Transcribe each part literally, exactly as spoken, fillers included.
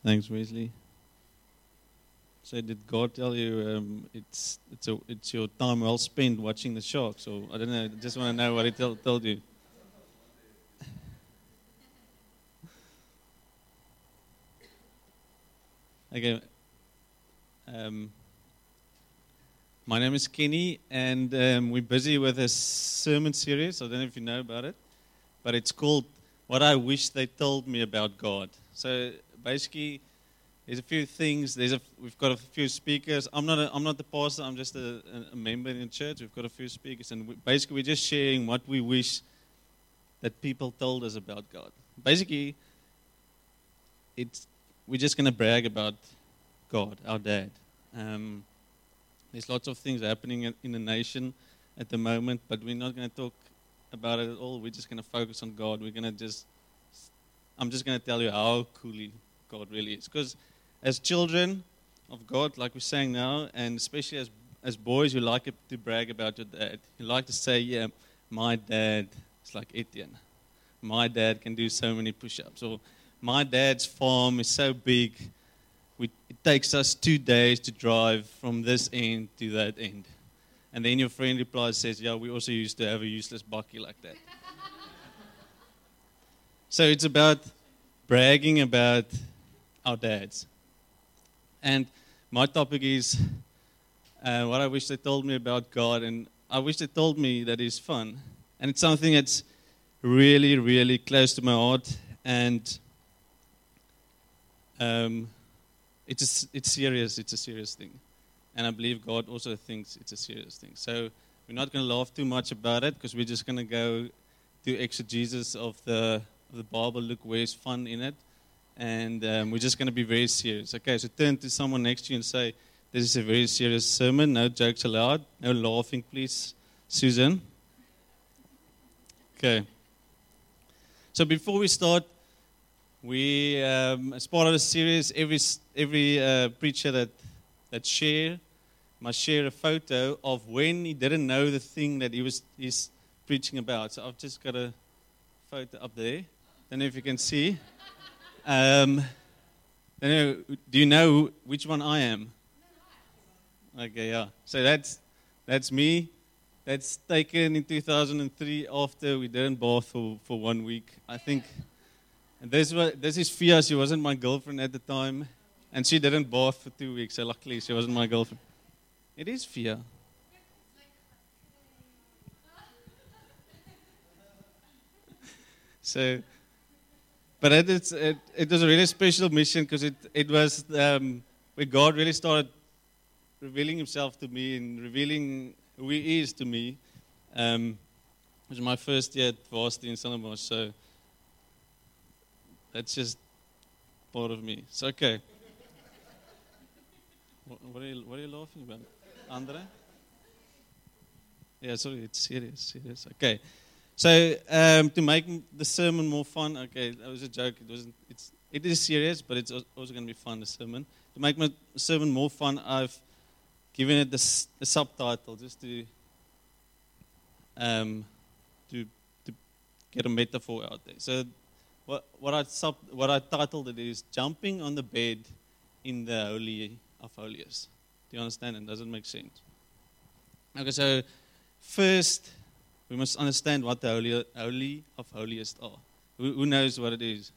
Thanks, Wesley. So did God tell you um, it's it's a, it's your time well spent watching the Sharks? Or I don't know. I just want to know what He tell, told you. Okay. Um, my name is Kenny, and um, we're busy with a sermon series. I don't know if you know about it, but it's called "What I Wish They Told Me About God." So basically, there's a few things. There's a we've got a few speakers. I'm not a, I'm not the pastor. I'm just a, a member in the church. We've got a few speakers, and we, basically we're just sharing what we wish that people told us about God. Basically, it's we're just going to brag about God, our Dad. Um, there's lots of things happening in, in the nation at the moment, but we're not going to talk about it at all. We're just going to focus on God. We're going to just. I'm just going to tell you how coolly God really is, because as children of God, like we're saying now, and especially as as boys, you like to brag about your dad. You like to say, yeah, my dad is like Etienne. My dad can do so many push-ups. Or my dad's farm is so big, we, it takes us two days to drive from this end to that end. And then your friend replies, says, yeah, we also used to have a useless bakkie like that. So it's about bragging about our dads. And my topic is uh, what I wish they told me about God, and I wish they told me that He's fun. And it's something that's really, really close to my heart, and um, it's a, it's serious. It's a serious thing, and I believe God also thinks it's a serious thing. So we're not going to laugh too much about it, because we're just going to go to exegesis of the of the Bible. Look where's fun in it. And um, we're just going to be very serious. Okay, so turn to someone next to you and say, this is a very serious sermon. No jokes allowed. No laughing, please, Susan. Okay. So before we start, we, um, as part of the series, every every uh, preacher that, that share must share a photo of when he didn't know the thing that he was he's preaching about. So I've just got a photo up there. Don't know if you can see. Um, do you know which one I am? Okay, yeah. So that's that's me. That's taken in two thousand three after we didn't bath for, for one week, I think. And this was this is Fia. She wasn't my girlfriend at the time, and she didn't bath for two weeks. So luckily, she wasn't my girlfriend. It is Fia. So. But it, is, it, it was a really special mission, because it, it was um, where God really started revealing Himself to me and revealing who He is to me. Um, it was my first year at Varsity in Stellenbosch, so that's just part of me. So, okay. What, what, are you, what are you laughing about? Andre? Yeah, sorry, it's serious, serious. Okay. So um, to make the sermon more fun, okay, that was a joke. It wasn't. It's it is serious, but it's also going to be fun. The sermon. To make my sermon more fun, I've given it the, the subtitle just to um to to get a metaphor out there. So what what I sub what I titled it is jumping on the bed in the Holy of Holies. Do you understand? And does it make sense? Okay, so first, we must understand what the Holy, Holy of Holiest are. Who, who knows what it is?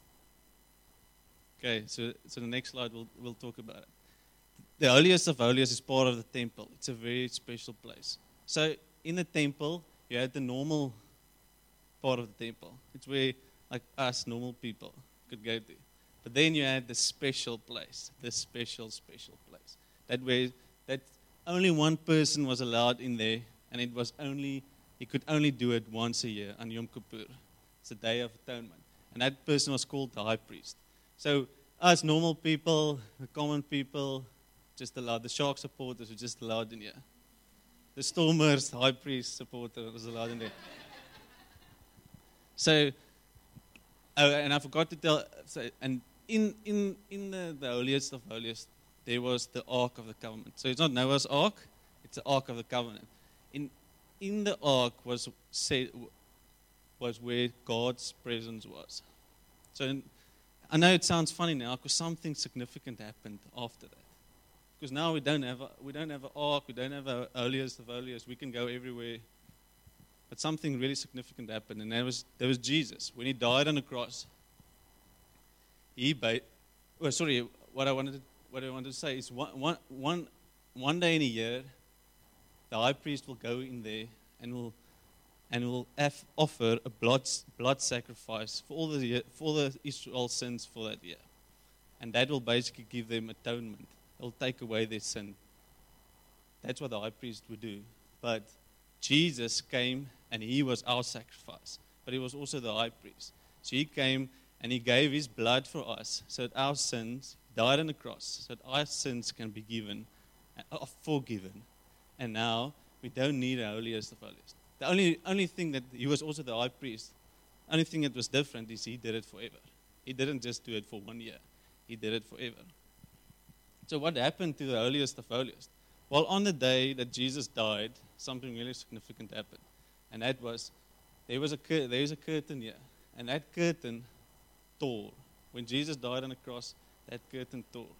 Okay, so, so the next slide we'll, we'll talk about it. The Holiest of Holiest is part of the temple. It's a very special place. So in the temple, you had the normal part of the temple. It's where like us normal people could go to. But then you had the special place, the special, special place. That way, that only one person was allowed in there, and it was only He could only do it once a year on Yom Kippur. It's a day of atonement. And that person was called the high priest. So us normal people, the common people, just allowed. The Shark supporters were just allowed in here. The Stormers, high priest supporter was allowed in there. So, oh, and I forgot to tell, so, and in, in, in the, the holiest of holiest, there was the Ark of the Covenant. So it's not Noah's Ark, it's the Ark of the Covenant. In In the ark was said, was where God's presence was. So in, I know it sounds funny now because something significant happened after that. Because now we don't have a, we don't have an ark, we don't have a holiest of holiest, we can go everywhere. But something really significant happened, and that was there was Jesus. When he died on the cross, he ba- well, sorry, what I wanted to, what I wanted to say is one, one, one, one day in a year, the high priest will go in there and will and will af- offer a blood blood sacrifice for all the year, for all the Israel sins for that year, and that will basically give them atonement. It'll take away their sin. That's what the high priest would do. But Jesus came and he was our sacrifice, but he was also the high priest. So he came and he gave his blood for us, so that our sins died on the cross, so that our sins can be given, uh, forgiven, and now we don't need a holiest of holiest. The only only thing that he was also the high priest, only thing that was different is he did it forever. He didn't just do it for one year. He did it forever. So what happened to the holiest of holiest? Well, on the day that Jesus died, something really significant happened. And that was, there was a cur- there was a curtain here. And that curtain tore. When Jesus died on the cross, that curtain tore.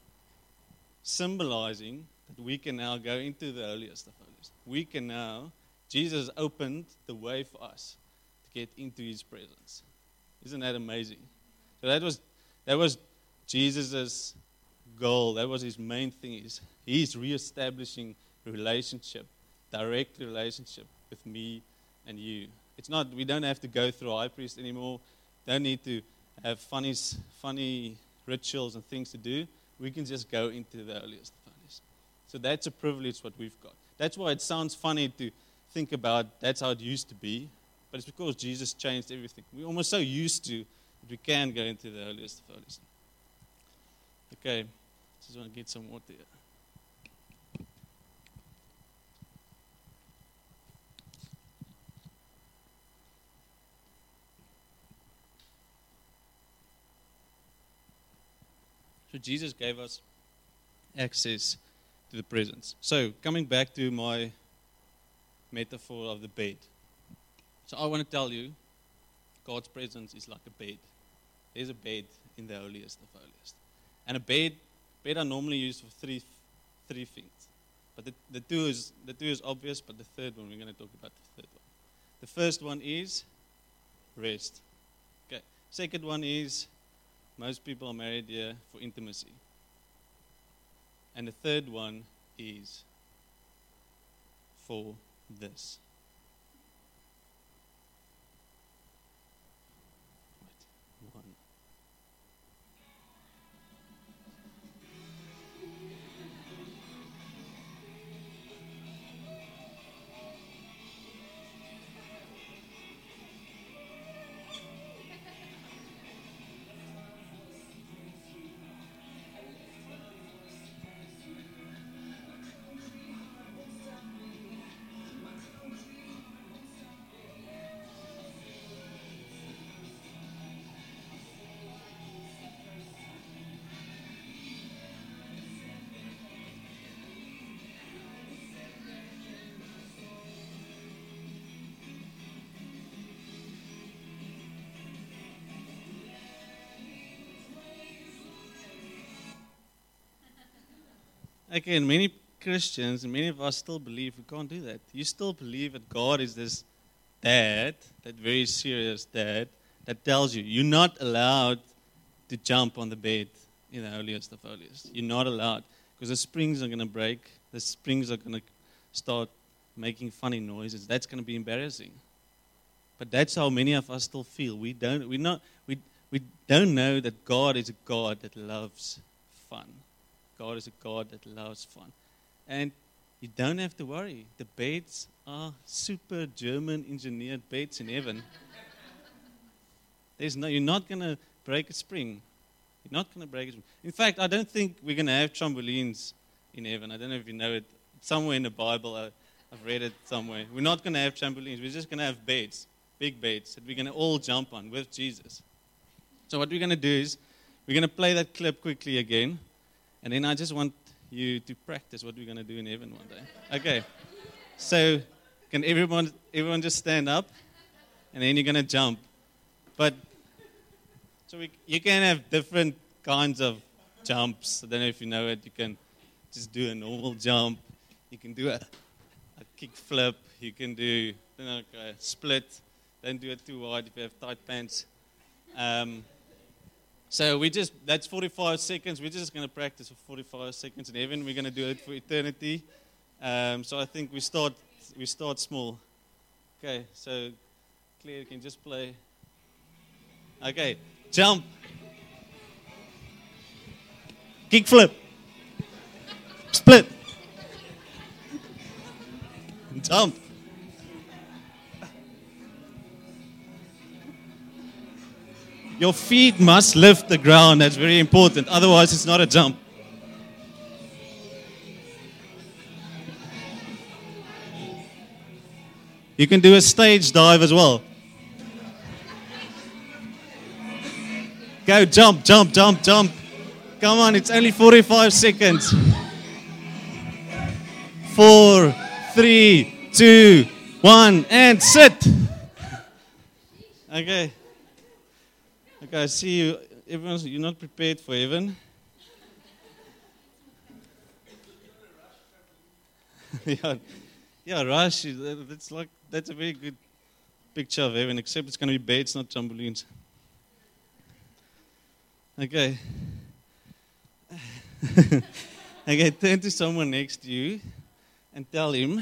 Symbolizing that we can now go into the holiest of holiest. We can now, Jesus opened the way for us to get into his presence. Isn't that amazing? So that was that was Jesus' goal. That was his main thing. Is he's reestablishing a relationship, direct relationship with me and you. It's not, we don't have to go through a high priest anymore. Don't need to have funny funny rituals and things to do. We can just go into the holiest of holiest. So that's a privilege what we've got. That's why it sounds funny to think about that's how it used to be, but it's because Jesus changed everything. We're almost so used to that we can go into the holiest of holiest. Okay, just want to get some water here. So Jesus gave us access to the presence. So coming back to my metaphor of the bed. So I want to tell you, God's presence is like a bed. There's a bed in the holiest of holiest. And a bed, bed are normally used for three three things. But the, the two is the two is obvious, but the third one, we're going to talk about the third one. The first one is rest. Okay. Second one is most people are married here for intimacy. And the third one is for this. Wait, one. Again, many Christians and many of us still believe we can't do that. You still believe that God is this dad, that very serious dad, that tells you you're not allowed to jump on the bed in the holiest of holiest. You're not allowed because the springs are going to break. The springs are going to start making funny noises. That's going to be embarrassing. But that's how many of us still feel. We don't. We not. We we don't know that God is a God that loves fun. God is a God that loves fun. And you don't have to worry. The beds are super German engineered beds in heaven. There's no, you're not going to break a spring. You're not going to break a spring. In fact, I don't think we're going to have trampolines in heaven. I don't know if you know it. Somewhere in the Bible, I, I've read it somewhere. We're not going to have trampolines. We're just going to have beds, big beds, that we're going to all jump on with Jesus. So what we're going to do is we're going to play that clip quickly again. And then I just want you to practice what we're going to do in heaven one day. Okay. So can everyone everyone just stand up? And then you're going to jump. But So we, you can have different kinds of jumps. I don't know if you know it. You can just do a normal jump. You can do a, a kick flip. You can do I don't know, a split. Don't do it too wide if you have tight pants. Um, so we just, that's forty-five seconds. We're just going to practice for forty-five seconds in heaven. We're going to do it for eternity. Um, so I think we start, we start small. Okay, so Claire can just play. Okay, jump. Kick flip. Split. Jump. Your feet must lift the ground. That's very important. Otherwise, it's not a jump. You can do a stage dive as well. Go, jump, jump, jump, jump. Come on, it's only forty-five seconds. Four, three, two, one, and sit. Okay. Okay, I see you. Everyone's, you're not prepared for heaven. yeah, yeah, rush. That's like that's a very good picture of heaven. Except it's going to be beds, not trampolines. Okay. Okay, turn to someone next to you and tell him.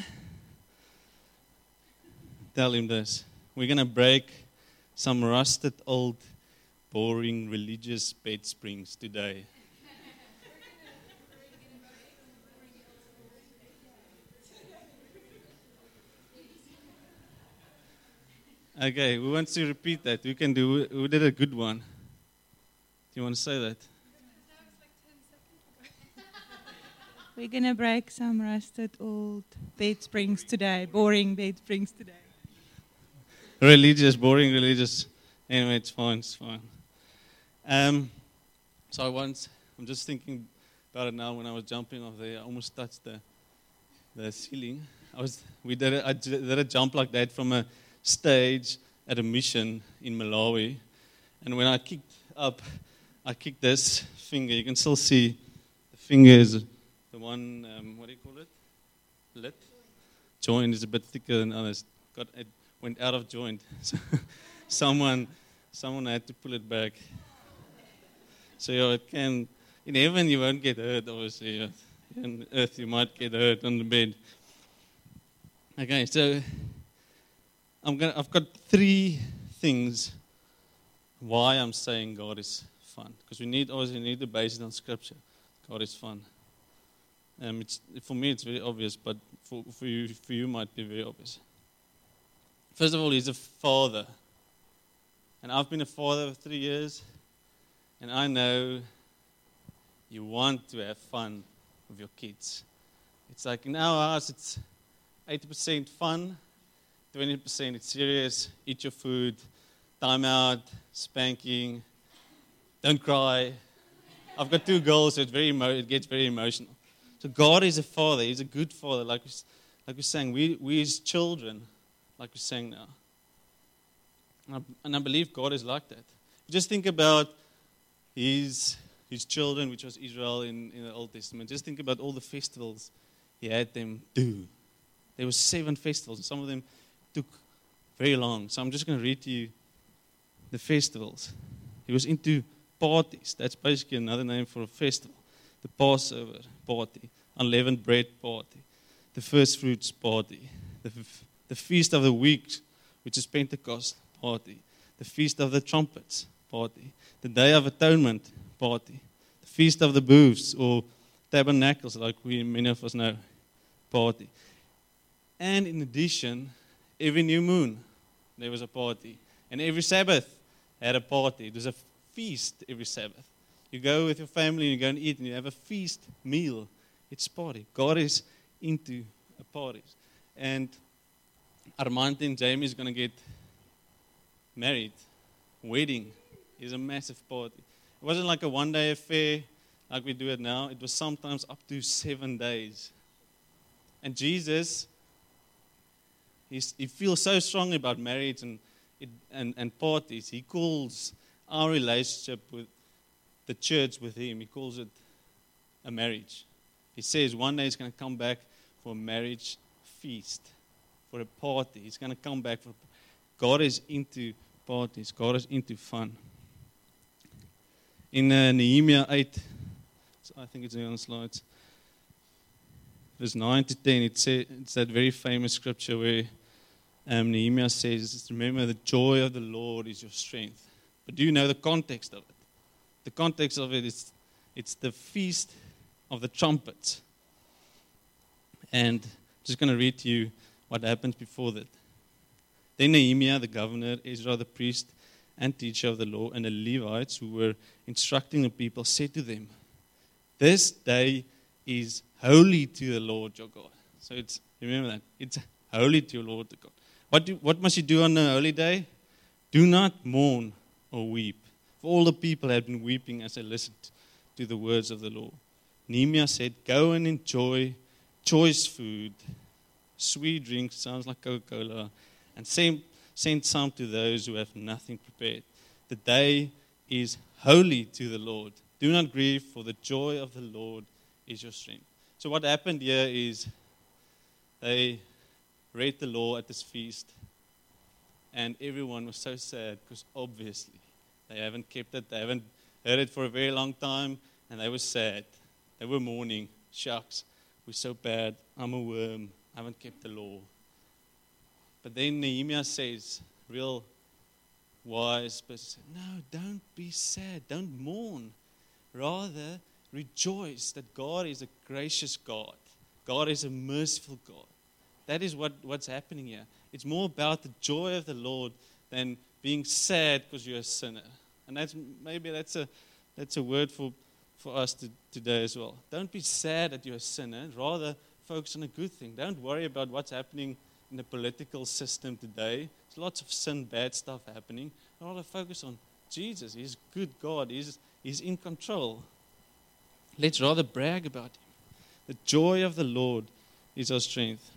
Tell him this. We're going to break some rusted old boring religious bed springs today. Okay, we want to repeat that. We can do. Who did a good one? Do you want to say that? We're going to break some rusted old bed springs today. Boring bed springs today. Religious, boring religious. Anyway, it's fine. It's fine. Um, so I once, I'm just thinking about it now. When I was jumping off there, I almost touched the the ceiling. I was, we did a, I did a jump like that from a stage at a mission in Malawi, and when I kicked up, I kicked this finger. You can still see the finger is the one. Um, what do you call it? Lit. Joint is a bit thicker than others. Got it went out of joint. So someone, someone had to pull it back. So yeah, it can. In heaven, you won't get hurt, obviously. In earth, you might get hurt on the bed. Okay, so I'm gonna. I've got three things why I'm saying God is fun. Because we need, obviously, we need to base it on Scripture. God is fun. Um, it's for me, it's very obvious, but for for you, for you, might be very obvious. First of all, He's a father, and I've been a father for three years. And I know you want to have fun with your kids. It's like in our house, it's eighty percent fun, twenty percent it's serious, eat your food, time out, spanking, don't cry. I've got two girls, so it's very emo- it gets very emotional. So God is a father. He's a good father. Like we, like we're saying, we, we His children, like we're saying now. And I, and I believe God is like that. Just think about His, his children, which was Israel in, in the Old Testament. Just think about all the festivals He had them do. There were seven festivals, and some of them took very long. So I'm just going to read to you the festivals. He was into parties. That's basically another name for a festival. The Passover party, unleavened bread party, the first fruits party, the, the Feast of the Weeks, which is Pentecost party, the Feast of the Trumpets party, the Day of Atonement party, the Feast of the Booths or Tabernacles, like we many of us know, party. And in addition, every new moon there was a party, and every Sabbath had a party. There's a feast every Sabbath. You go with your family and you go and eat and you have a feast meal. It's party. God is into parties. And Armand and Jamie is going to get married, wedding. Is a massive party. It wasn't like a one-day affair like we do it now. It was sometimes up to seven days. And Jesus, he's, he feels so strongly about marriage and, it, and, and parties. He calls our relationship with the church with him, he calls it a marriage. He says one day he's going to come back for a marriage feast, for a party. He's going to come back for. God is into parties. God is into fun. In uh, Nehemiah eight, I think it's on the slides, verse nine to ten, it says, it's that very famous scripture where um, Nehemiah says, remember the joy of the Lord is your strength. But do you know the context of it? The context of it is it's the feast of the trumpets. And I'm just going to read to you what happens before that. Then Nehemiah, the governor, Ezra, the priest and teacher of the law, and the Levites who were instructing the people said to them, this day is holy to the Lord your God. So it's, remember that, it's holy to your Lord your God. What, do, what must you do on the holy day? Do not mourn or weep. For all the people had been weeping as they listened to the words of the law. Nehemiah said, go and enjoy choice food, sweet drinks, sounds like Coca-Cola, and send, send some to those who have nothing prepared. The day is holy to the Lord. Do not grieve, for the joy of the Lord is your strength. So what happened here is they read the law at this feast, and everyone was so sad because obviously they haven't kept it. They haven't heard it for a very long time, and they were sad. They were mourning. Shucks, we're so bad. I'm a worm. I haven't kept the law. But then Nehemiah says, real wise person, no, don't be sad. Don't mourn. Rather, rejoice that God is a gracious God. God is a merciful God. That is what, what's happening here. It's more about the joy of the Lord than being sad because you're a sinner. And that's maybe that's a that's a word for, for us to, today as well. Don't be sad that you're a sinner. Rather, focus on a good thing. Don't worry about what's happening in the political system today. There's lots of sin, bad stuff happening. Rather, focus on Jesus. He's good God. He's, he's in control. Let's rather brag about him. The joy of the Lord is our strength.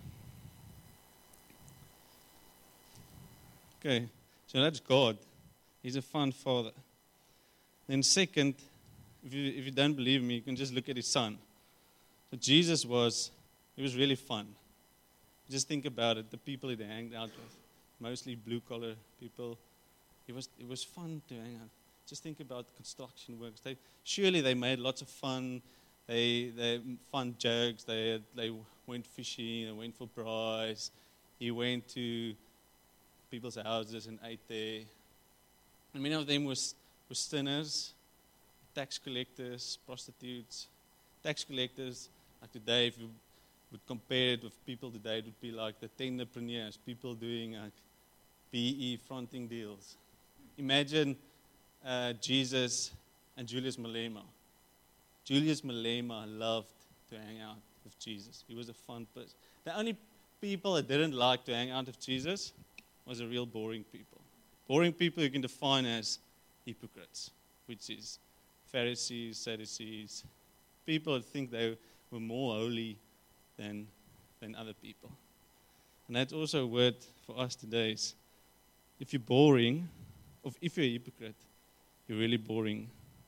Okay, so that's God. He's a fun father. Then second, if you, if you don't believe me, you can just look at his son. So Jesus was, he was really fun. Just think about it, the people he hanged out with, mostly blue-collar people. It was, it was fun to hang out. Just think about construction works. They, surely they made lots of fun. They, they fun jokes. They, they went fishing. They went for prize. He went to people's houses and ate there. And many of them was, were sinners, tax collectors, prostitutes. Tax collectors, like today, if you would compare it with people today, it would be like the tenderpreneurs, people doing like B E fronting deals. Imagine uh, Jesus and Julius Malema. Julius Malema loved to hang out with Jesus. He was a fun person. The only people that didn't like to hang out with Jesus was the real boring people. Boring people you can define as hypocrites, which is Pharisees, Sadducees, people that think they were more holy than, than other people. And that's also a word for us today is, if you're boring, or if you're a hypocrite, you're really boring.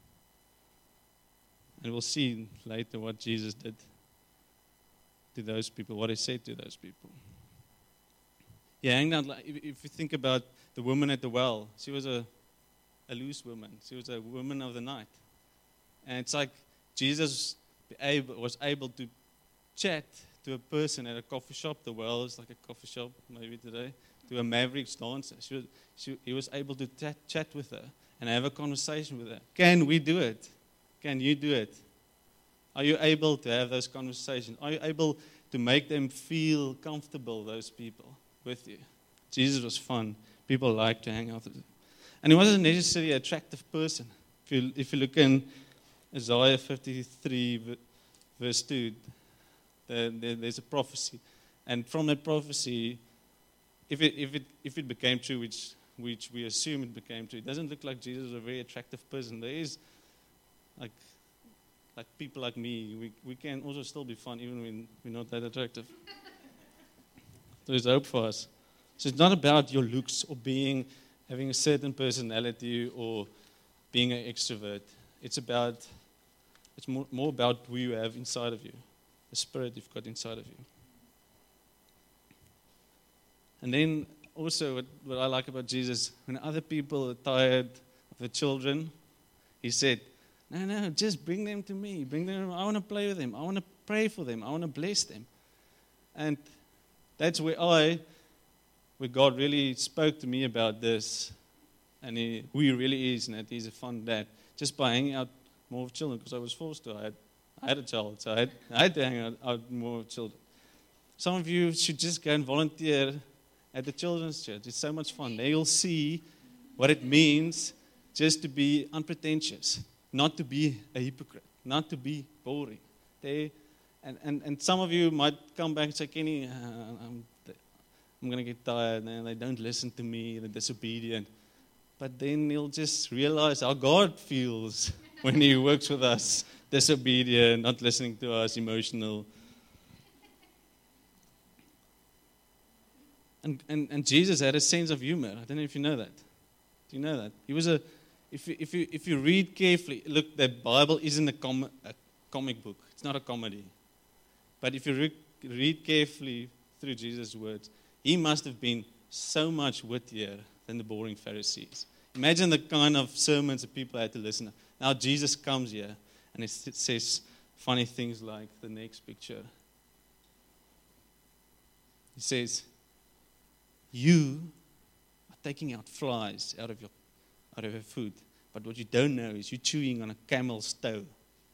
And we'll see later what Jesus did to those people, what he said to those people. Yeah, hang out. If, if you think about the woman at the well, she was a, a loose woman. She was a woman of the night. And it's like Jesus able, was able to chat to a person at a coffee shop. The well is like a coffee shop maybe today. To a Mavericks dancer. She was, she, he was able to chat, chat with her and have a conversation with her. Can we do it? Can you do it? Are you able to have those conversations? Are you able to make them feel comfortable, those people, with you? Jesus was fun. People liked to hang out with him. And he wasn't necessarily an attractive person. If you, if you look in Isaiah fifty-three, verse two, the, the, there's a prophecy. And from that prophecy, if it, if it, if it became true, which, which we assume it became true, it doesn't look like Jesus was a very attractive person. There is, like, like people like me, we, we can also still be fun even when we're not that attractive. There's hope for us. So it's not about your looks or being, having a certain personality or being an extrovert. It's about, it's more, more about who you have inside of you, the spirit you've got inside of you. And then also what, what I like about Jesus, when other people are tired of the children, he said, no, no, just bring them to me. Bring them. I want to play with them. I want to pray for them. I want to bless them. And that's where I, where God really spoke to me about this, and he, who he really is, and that he's a fun dad, just by hanging out more with children, because I was forced to. I had, I had a child, so I had, I had to hang out, out more with children. Some of you should just go and volunteer at the children's church. It's so much fun. There you'll see what it means just to be unpretentious, not to be a hypocrite, not to be boring. They, and, and, and some of you might come back and say, Kenny, uh, I'm, I'm going to get tired, and they don't listen to me, they're disobedient. But then you'll just realize how God feels when he works with us, disobedient, not listening to us, emotional. And, and, and Jesus had a sense of humor. I don't know if you know that. Do you know that? He was a... If you, if you if you read carefully, look, the Bible isn't a, com- a comic book. It's not a comedy. But if you re- read carefully through Jesus' words, he must have been so much wittier than the boring Pharisees. Imagine the kind of sermons that people had to listen to. Now Jesus comes here, and it says funny things like the next picture. He says, you are taking out flies out of your out of your food. But what you don't know is you're chewing on a camel's toe.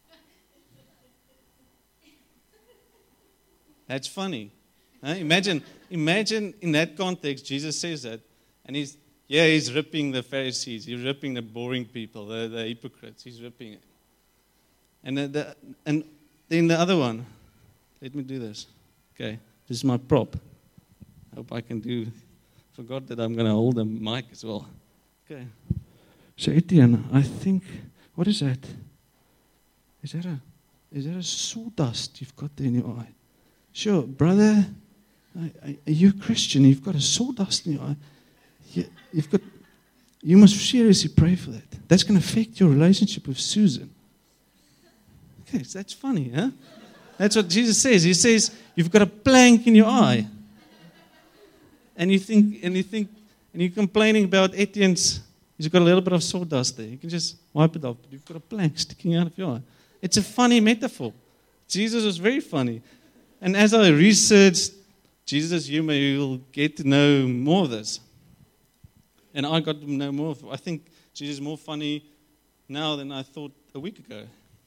That's funny. Huh? Imagine, imagine in that context, Jesus says that, and he's, yeah, he's ripping the Pharisees, he's ripping the boring people, the, the hypocrites, he's ripping it. And the, the, and then the other one, let me do this. Okay, this is my prop. I hope I can do, forgot that I'm going to hold the mic as well. Okay. So Etienne, I think, what is that? Is that a, is that a sawdust you've got there in your eye? Sure, brother, are you Christian? You've got a sawdust in your eye. You, you've got, you must seriously pray for that. That's going to affect your relationship with Susan. Okay, so that's funny, huh? That's what Jesus says. He says, you've got a plank in your eye. And you think, and you think, and you're complaining about Etienne's. He's got a little bit of sawdust there. You can just wipe it off, but you've got a plank sticking out of your eye. It's a funny metaphor. Jesus was very funny. And as I researched Jesus' humor, you'll get to know more of this. And I got to know more of it. I think Jesus is more funny now than I thought a week ago.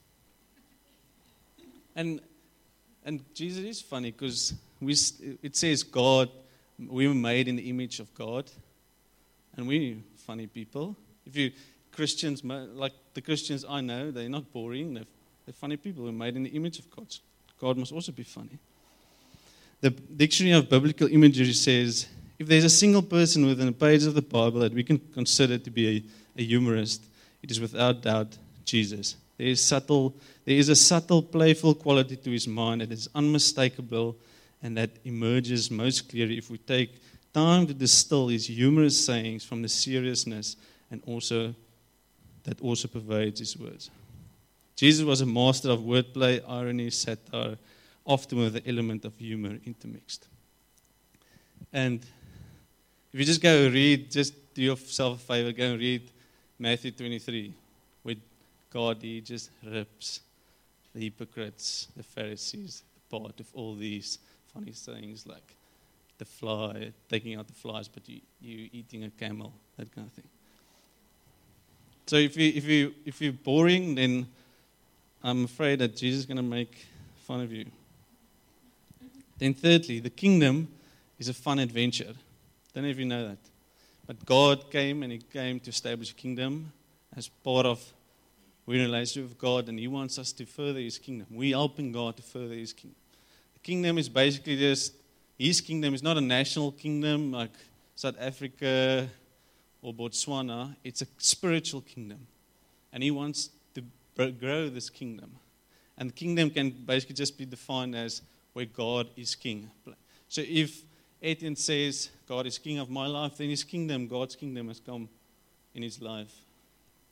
And and Jesus is funny because we it says God, we were made in the image of God. And we funny people. If you Christians, like the Christians I know, they're not boring. They're, they're funny people. We're made in the image of God. God must also be funny. The Dictionary of Biblical Imagery says, if there's a single person within a page of the Bible that we can consider to be a, a humorist, it is without doubt Jesus. There is subtle, there is a subtle, playful quality to his mind that is unmistakable and that emerges most clearly if we take time to distill his humorous sayings from the seriousness and also that also pervades his words. Jesus was a master of wordplay, irony, satire, often with the element of humor intermixed. And if you just go read, just do yourself a favor, go and read Matthew twenty-three, where God, he just rips the hypocrites, the Pharisees, apart with all these funny sayings like the fly, taking out the flies, but you you eating a camel, that kind of thing. So if you if you if you're boring, then I'm afraid that Jesus is going to make fun of you. Then thirdly, the kingdom is a fun adventure. Don't know if you know that. But God came and he came to establish a kingdom as part of we're in a relationship with God, and he wants us to further his kingdom. We're helping God to further his kingdom. The kingdom is basically just his kingdom is not a national kingdom like South Africa or Botswana. It's a spiritual kingdom. And he wants to grow this kingdom. And the kingdom can basically just be defined as where God is king. So if Etienne says, God is king of my life, then his kingdom, God's kingdom has come in his life.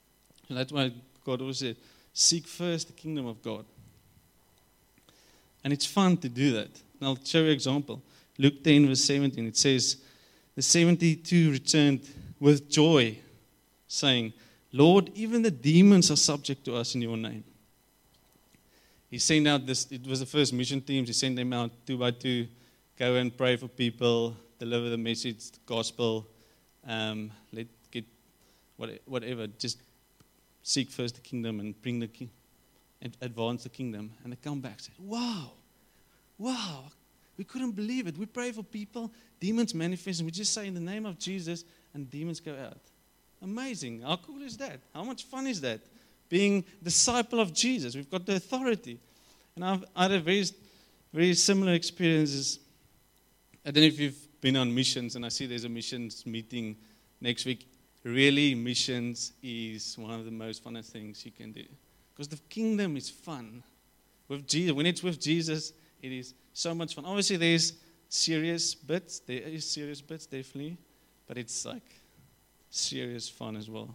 And that's why God always said, seek first the kingdom of God. And it's fun to do that. And I'll show you an example. Luke ten, verse seventeen, it says, the seventy-two returned with joy, saying, Lord, even the demons are subject to us in your name. He sent out this, it was the first mission teams, he sent them out two by two, go and pray for people, deliver the message, the gospel, um, let get what, whatever, just seek first the kingdom and bring the king, and advance the kingdom. And they come back and say, wow, wow, we couldn't believe it. We pray for people, demons manifest, and we just say in the name of Jesus, and demons go out. Amazing. How cool is that? How much fun is that? Being disciple of Jesus. We've got the authority. And I've I had a very, very similar experiences. I don't know if you've been on missions, and I see there's a missions meeting next week. Really, missions is one of the most funnest things you can do. Because the kingdom is fun. With Jesus, when it's with Jesus, it is so much fun. Obviously, there's serious bits. There is serious bits, definitely. But it's like serious fun as well.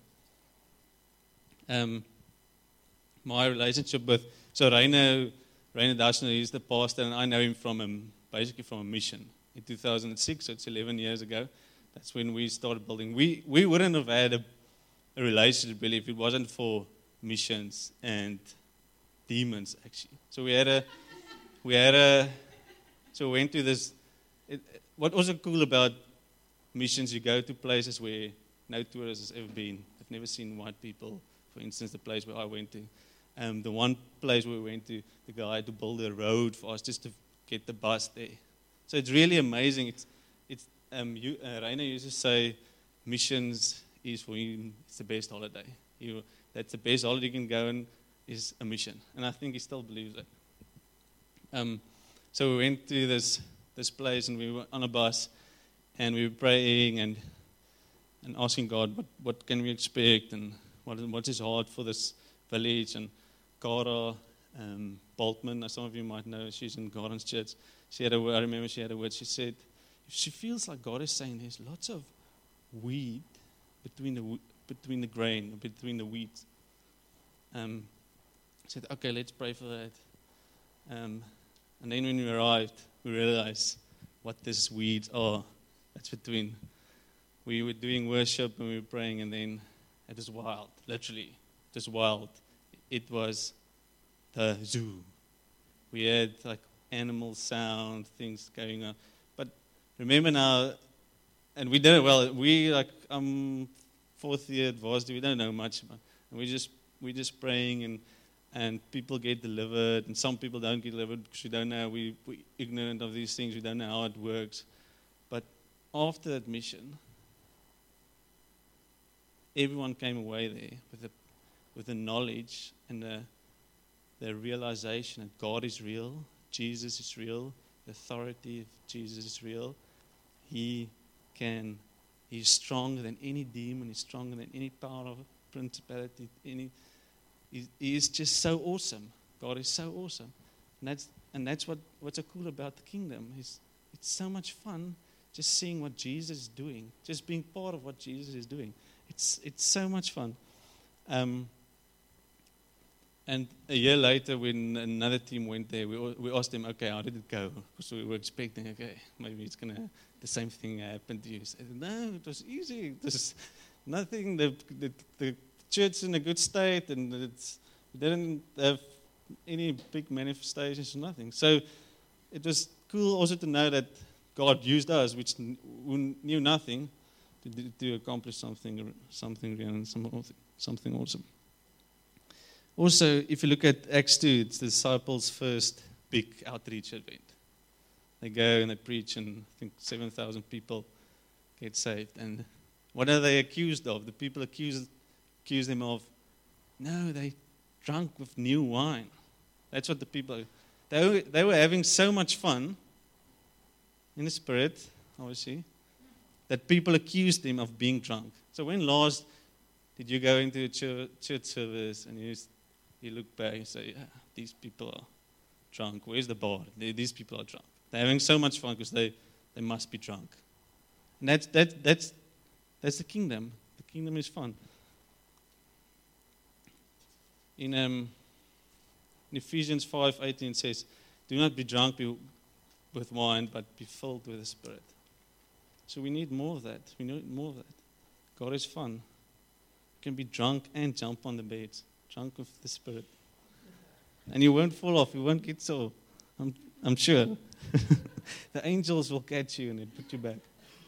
Um, my relationship with, so Rainer, Rainer Dashner, he's the pastor, and I know him from a, basically from a mission in two thousand six, so it's eleven years ago. That's when we started building. We we wouldn't have had a, a relationship really if it wasn't for missions and demons, actually. So we had a, we had a, so we went to this, it, what was cool about missions, you go to places where no tourist has ever been. I've never seen white people, for instance, the place where I went to. Um, the one place where we went to, the guy had to build a road for us just to get the bus there. So it's really amazing. It's, it's um, you, uh, Rainer used to say, missions is for him, it's the best holiday. You, that's the best holiday you can go on is a mission. And I think he still believes that. Um, so we went to this this place, and we were on a bus, and we were praying and and asking God, what, what can we expect, and what what is hard for this village. And Cara um, Boltman, as some of you might know, she's in Gardens Church. She had a word, I remember she had a word. She said, she feels like God is saying there's lots of weed between the between the grain, between the wheat. Um, I said, okay, let's pray for that. Um, and then when we arrived, we realized what these weeds are. That's between. We were doing worship and we were praying, and then it was wild, literally, just wild. It was the zoo. We had like animal sound, things going on. But remember now, and we did it well. We like um fourth year at varsity, we don't know much, about, and we just we just praying, and and people get delivered, and some people don't get delivered because we don't know. We we ignorant of these things. We don't know how it works. But after that mission, everyone came away there with the with the knowledge and the the realization that God is real, Jesus is real, the authority of Jesus is real. He can, he's stronger than any demon, he's stronger than any power of principality, any, he, he is just so awesome. God is so awesome. And that's and that's what, what's so cool about the kingdom. It's, it's so much fun just seeing what Jesus is doing, just being part of what Jesus is doing. It's it's so much fun. Um, and a year later, when another team went there, we we asked them, okay, how did it go? Because we were expecting, okay, maybe it's gonna the same thing happen to you. They said, no, it was easy. It was nothing. The the, the church is in a good state, and it's we didn't have any big manifestations or nothing. So it was cool also to know that God used us, which who knew nothing, to, to accomplish something, something real and something awesome. Also, if you look at Acts two, it's the disciples' first big outreach event. They go and they preach, and I think seven thousand people get saved. And what are they accused of? The people accuse, accuse them of, no, they drunk with new wine. That's what the people, they were, they were having so much fun in the spirit, obviously, that people accused him of being drunk. So when last did you go into a church, church service and you, you look back and say, yeah, these people are drunk. Where's the bar? They, these people are drunk. They're having so much fun because they, they must be drunk. And that's, that, that's, that's the kingdom. The kingdom is fun. In, um, in Ephesians five eighteen it says, do not be drunk with wine, but be filled with the Spirit. So we need more of that. We need more of that. God is fun. You can be drunk and jump on the beds. Drunk with the Spirit. And you won't fall off. You won't get sore. I'm, I'm sure. The angels will catch you and they'll put you back.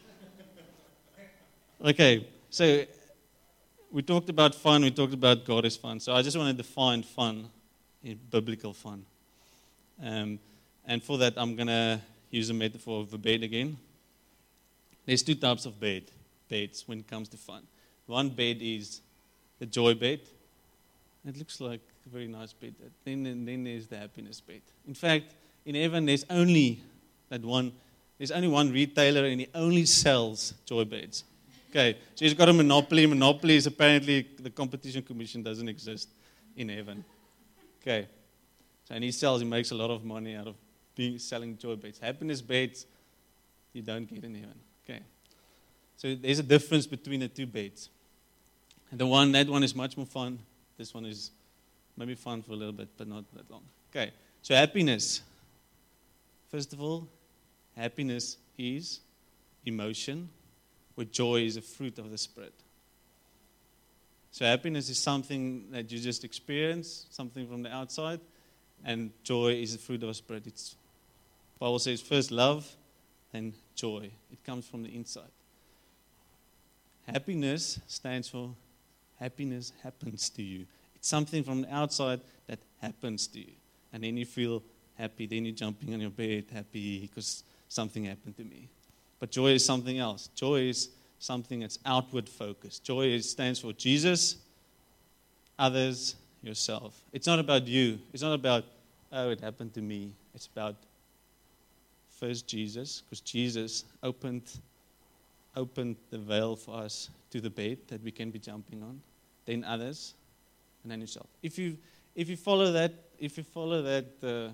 Okay, so we talked about fun. We talked about God is fun. So I just want to define fun, biblical fun. Um, and for that, I'm going to use a metaphor of a bed again. There's two types of bed, beds when it comes to fun. One bed is the joy bed. It looks like a very nice bed. Then, and then there's the happiness bed. In fact, in heaven, there's only that one. There's only one retailer, and he only sells joy beds. Okay, so he's got a monopoly. Monopoly is apparently the competition commission doesn't exist in heaven. Okay, so and he sells. He makes a lot of money out of being selling joy beds. Happiness beds, you don't get in heaven. Okay, so there's a difference between the two beds. And the one, that one is much more fun. This one is maybe fun for a little bit, but not that long. Okay, so happiness. First of all, happiness is emotion, where joy is a fruit of the Spirit. So happiness is something that you just experience, something from the outside, and joy is the fruit of the Spirit. It's, Bible says first love, then joy. It comes from the inside. Happiness stands for happiness happens to you. It's something from the outside that happens to you. And then you feel happy. Then you're jumping on your bed happy because something happened to me. But joy is something else. Joy is something that's outward focused. Joy is, stands for Jesus, others, yourself. It's not about you. It's not about, oh, it happened to me. It's about first Jesus, because Jesus opened opened the veil for us to the bed that we can be jumping on. Then others, and then yourself. If you if you follow that, if you follow that uh,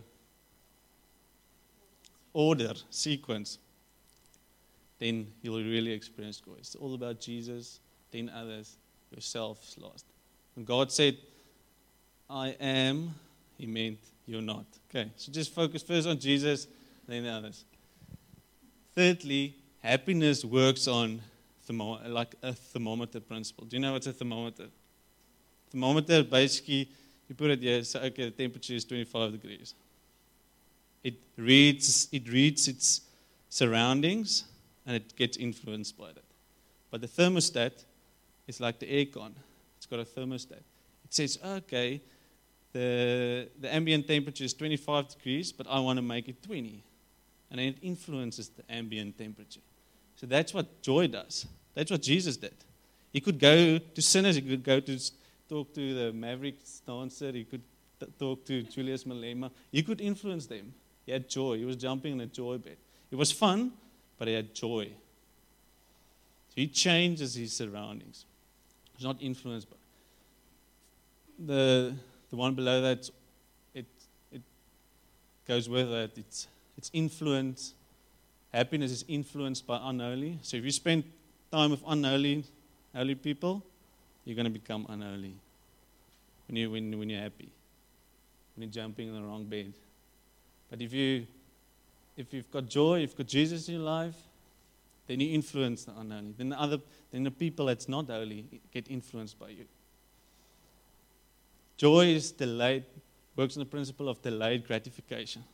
order sequence, then you'll really experience joy. It's all about Jesus, then others, yourself last. When God said, I am, He meant you're not. Okay, so just focus first on Jesus, then the others. Thirdly, happiness works on thermo- like a thermometer principle. Do you know what's a thermometer? Thermometer, basically, you put it here, so okay, the temperature is twenty-five degrees. It reads, it reads its surroundings, and it gets influenced by that. But the thermostat is like the aircon. It's got a thermostat. It says, okay, the, the ambient temperature is twenty-five degrees, but I want to make it twenty. And then it influences the ambient temperature. So that's what joy does. That's what Jesus did. He could go to sinners. He could go to talk to the Mavericks dancer. He could t- talk to Julius Malema. He could influence them. He had joy. He was jumping in a joy bed. It was fun, but he had joy. So he changes his surroundings. He's not influenced by the the one below that. It it goes with that. It's it's influence. Happiness is influenced by unholy. So if you spend time with unholy, holy people, you're going to become unholy. When you when when you're happy, when you're jumping in the wrong bed. But if you if you've got joy, if you've got Jesus in your life, then you influence the unholy. Then the other, then the people that's not holy get influenced by you. Joy is delayed, works on the principle of delayed gratification.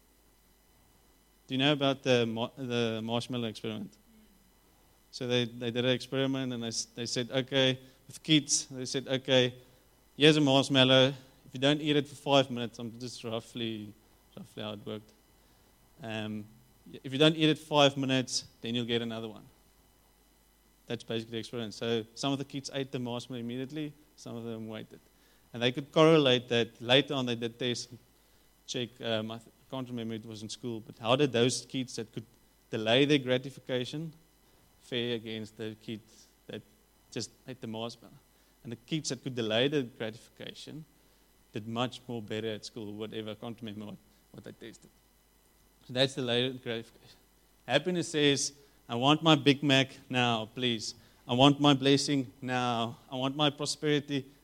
Do you know about the the marshmallow experiment? So they, they did an experiment and they they said, okay, with kids, they said, okay, here's a marshmallow. If you don't eat it for five minutes, I'm just roughly roughly how it worked. Um, if you don't eat it five minutes, then you'll get another one. That's basically the experiment. So some of the kids ate the marshmallow immediately, some of them waited. And they could correlate that. Later on they did tests, check, um, I, th- I can't remember, it was in school, but how did those kids that could delay their gratification fare against the kids that just ate the marshmallow? And the kids that could delay the gratification did much more better at school, whatever, I can't remember what, what they tested. So that's the delayed gratification. Happiness says, I want my Big Mac now, please. I want my blessing now. I want my prosperity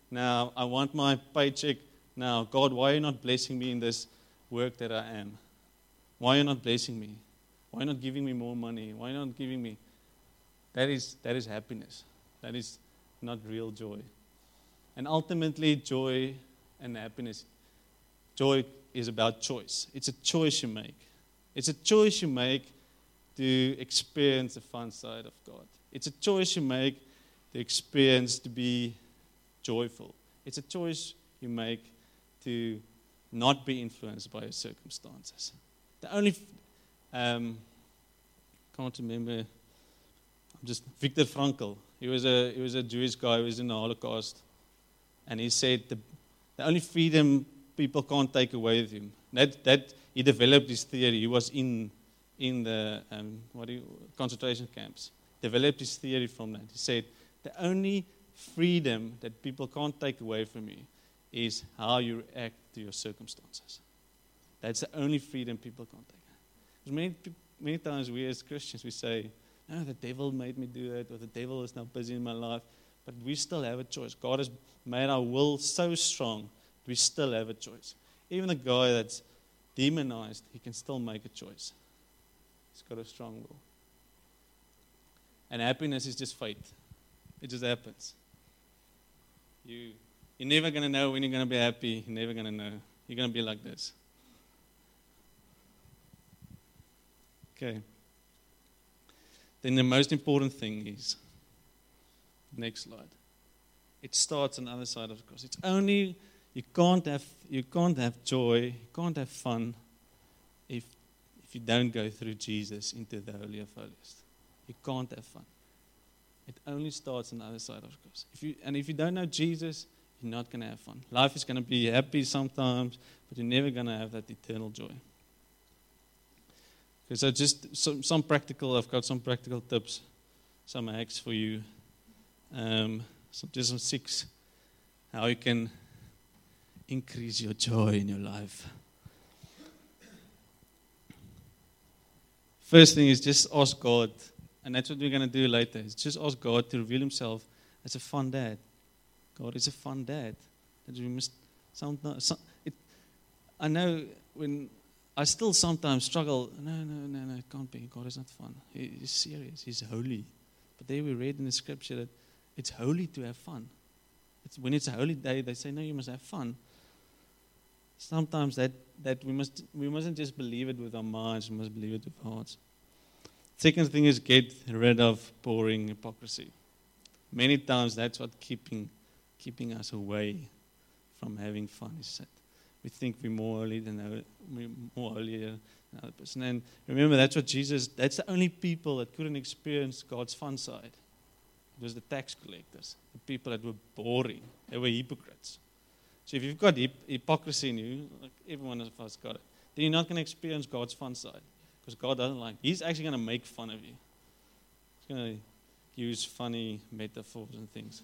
Now, I want my paycheck. Now, God, why are you not blessing me in this work that I am? Why are you not blessing me? Why are you not giving me more money? Why are you not giving me? That is, that is happiness. That is not real joy. And ultimately, joy and happiness, joy is about choice. It's a choice you make. It's a choice you make to experience the fun side of God. It's a choice you make to experience to be joyful. It's a choice you make to not be influenced by your circumstances. The only, um, can't remember, I'm just, Viktor Frankl. He was a he was a Jewish guy who was in the Holocaust. And he said the, the only freedom people can't take away with him. That that he developed his theory. He was in in the um, what do you, concentration camps. Developed his theory from that. He said the only freedom that people can't take away from you is how you react to your circumstances. That's the only freedom people can't take. Because many many times we as Christians we say, "No, the devil made me do it," or "The devil is now busy in my life." But we still have a choice. God has made our will so strong, we still have a choice. Even a guy that's demonized, he can still make a choice. He's got a strong will. And happiness is just fate. It just happens. You, you're never going to know when you're going to be happy. You're never going to know. You're going to be like this. Okay. Then the most important thing is, next slide. It starts on the other side of the cross. It's only you can't have you can't have joy, you can't have fun if if you don't go through Jesus into the Holy of Holies. You can't have fun. It only starts on the other side of the cross. If you and if you don't know Jesus, you're not going to have fun. Life is going to be happy sometimes, but you're never going to have that eternal joy. Okay, so just some, some practical. I've got some practical tips, some hacks for you. Um, so just some six, how you can increase your joy in your life. First thing is just ask God, and that's what we're going to do later, is just ask God to reveal himself as a fun dad. God is a fun dad. That we must sometimes, some, it, I know when I still sometimes struggle, no, no, no, no, it can't be. God is not fun. He, he's serious. He's holy. But there we read in the scripture that it's holy to have fun. It's, when it's a holy day, they say, no, you must have fun. Sometimes that, that we must we mustn't just believe it with our minds, we must believe it with our hearts. Second thing is get rid of boring hypocrisy. Many times that's what keeping keeping us away from having fun is that we think we're more holy than our, we're more holier than another person. And remember, that's what Jesus, that's the only people that couldn't experience God's fun side. It was the tax collectors, the people that were boring. They were hypocrites. So if you've got hip- hypocrisy in you, like everyone of us got it, then you're not going to experience God's fun side. Because God doesn't like it. He's actually going to make fun of you. He's going to use funny metaphors and things.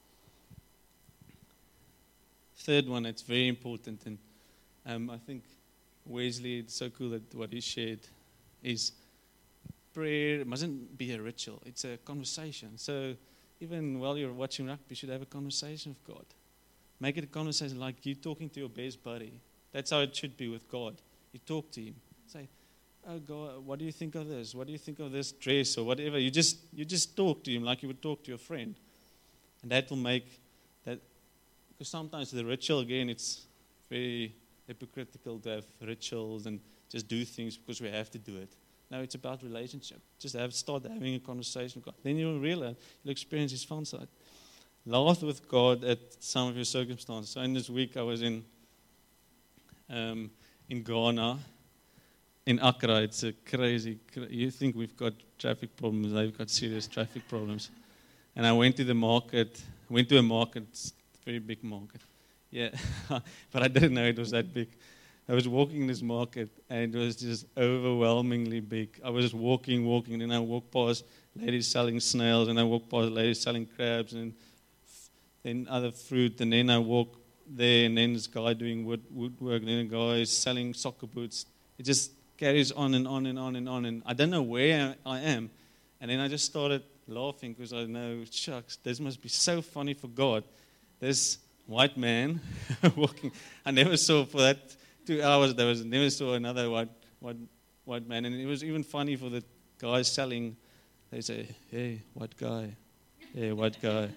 Third one that's very important, and um, I think Wesley, it's so cool that what he shared is prayer mustn't be a ritual. It's a conversation. So even while you're watching rugby, you should have a conversation with God. Make it a conversation like you talking to your best buddy. That's how it should be with God. You talk to him. Say, oh God, what do you think of this? What do you think of this dress or whatever? You just you just talk to him like you would talk to your friend. And that will make that, because sometimes the ritual, again, it's very hypocritical to have rituals and just do things because we have to do it. No, it's about relationship. Just have start having a conversation with God. Then you'll realize, you'll experience his fun side. Laugh with God at some of your circumstances. So in this week I was in um, in Ghana, in Accra. It's a crazy, cra- you think we've got traffic problems, they've got serious traffic problems. And I went to the market, went to a market, it's a very big market. Yeah, but I didn't know it was that big. I was walking in this market and it was just overwhelmingly big. I was just walking, walking, and then I walked past ladies selling snails, and I walked past ladies selling crabs, and then other fruit, and then I walk there, and then this guy doing wood, woodwork, and then a guy is selling soccer boots. It just carries on and on and on and on, and I don't know where I am. And then I just started laughing because I know, shucks, this must be so funny for God. This white man walking. I never saw for that two hours. There was never saw another white white white man, and it was even funny for the guys selling. They say, "Hey, white guy, hey, white guy."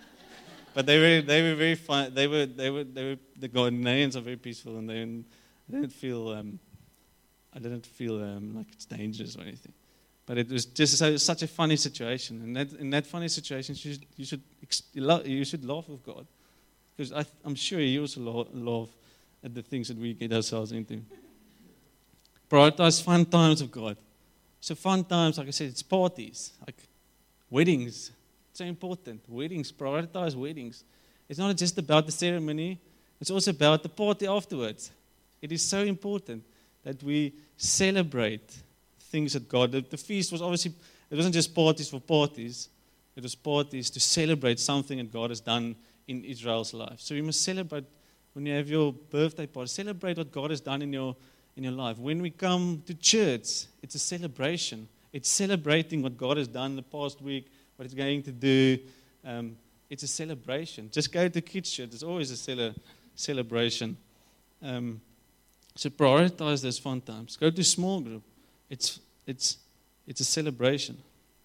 But they were they were very fun. They were they were they were the Ghanaians are very peaceful, and they didn't, they didn't feel. Um, I didn't feel um, like it's dangerous or anything. But it was just so, such a funny situation, and that, in that funny situation, you should you should you should laugh with God, because I, I'm sure He also laugh at the things that we get ourselves into. Prioritize fun times with God. So fun times, like I said, it's parties, like weddings. It's so important. Weddings, prioritize weddings. It's not just about the ceremony; it's also about the party afterwards. It is so important that we celebrate things that God, the, the feast was obviously, it wasn't just parties for parties, it was parties to celebrate something that God has done in Israel's life. So you must celebrate when you have your birthday party, celebrate what God has done in your in your life. When we come to church, it's a celebration. It's celebrating what God has done the past week, what He's going to do. Um, it's a celebration. Just go to kids' church. It's always a cele- celebration. Um, so prioritize those fun times. Go to small group. It's it's it's a celebration.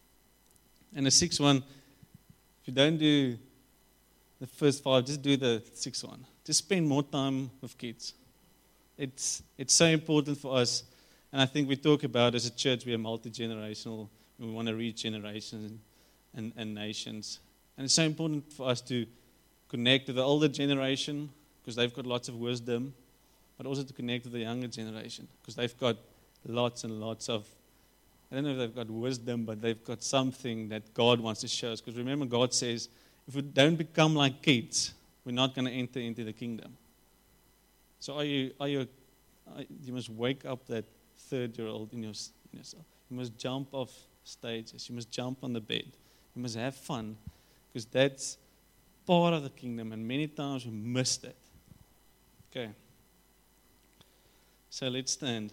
And the sixth one, if you don't do the first five, just do the sixth one. Just spend more time with kids. It's it's so important for us. And I think we talk about as a church, we are multi-generational. We want to reach generations and, and, and nations. And it's so important for us to connect with the older generation because they've got lots of wisdom, but also to connect with the younger generation because they've got lots and lots of, I don't know if they've got wisdom, but they've got something that God wants to show us. Because remember, God says, if we don't become like kids, we're not going to enter into the kingdom. So are you, are you, are, you must wake up that third-year-old in, your, in yourself. You must jump off stages. You must jump on the bed. You must have fun, because that's part of the kingdom, and many times we miss that. Okay. So let's stand.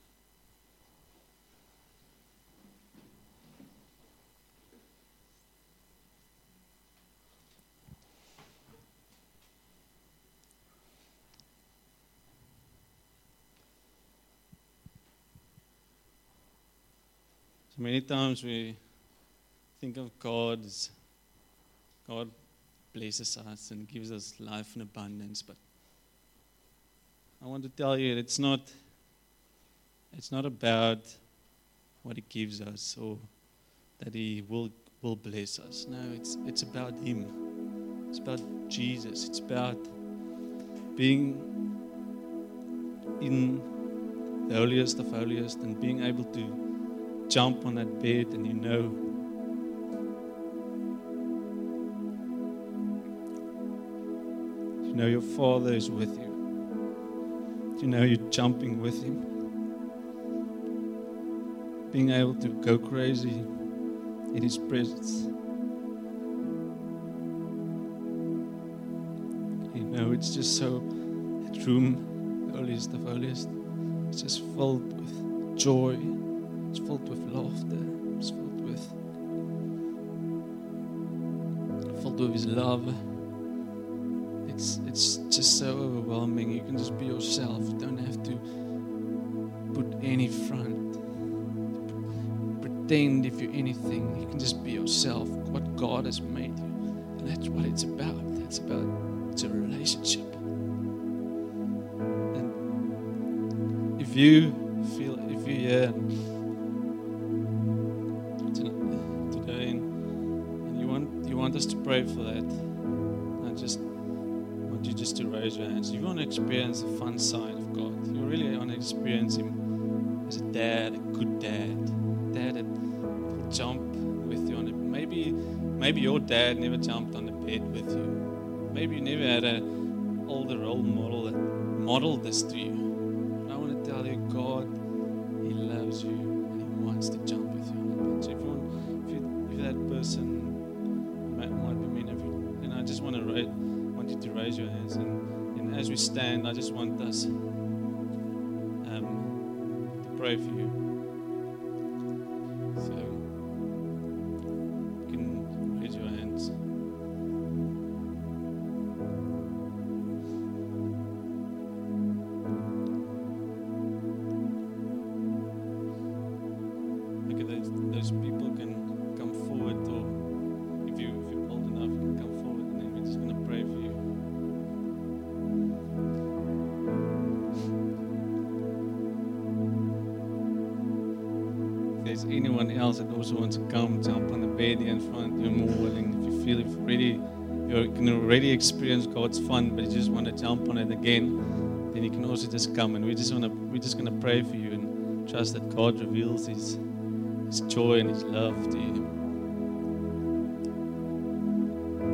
So many times we think of God as God blesses us and gives us life in abundance, but I want to tell you it's not it's not about what He gives us or that He will will bless us. No, it's it's about Him. It's about Jesus. It's about being in the holiest of holiest and being able to jump on that bed and you know you know your Father is with you. You know you're jumping with Him. Being able to go crazy in His presence. You know it's just so, that room, the holiest of holiest, it's just filled with joy. It's filled with laughter. It's filled with filled with His love. It's it's just so overwhelming. You can just be yourself. You don't have to put any front. Pretend if you're anything. You can just be yourself. What God has made you, and that's what it's about. It's about it's a relationship. And if you feel, if you hear. You want us to pray for that. I just want you just to raise your hands. If you want to experience the fun side of God, you really want to experience Him as a dad, a good dad, dad that will jump with you on it. Maybe, maybe your dad never jumped on the bed with you. Maybe you never had an older role model that modeled this to you. And I want to tell you, God, He loves you and He wants to jump with you on the bed. So if you want, if, you, if that person I just want to raise, want you to raise your hands, and, and as we stand, I just want us um, to pray for you. So you can raise your hands. there's anyone else that also wants to come, jump on the bed here in front, you're more willing. If you feel you've already, you can already experience God's fun, but you just want to jump on it again, then you can also just come. And we just want to, we're just going to pray for you and trust that God reveals His, His joy and His love to you.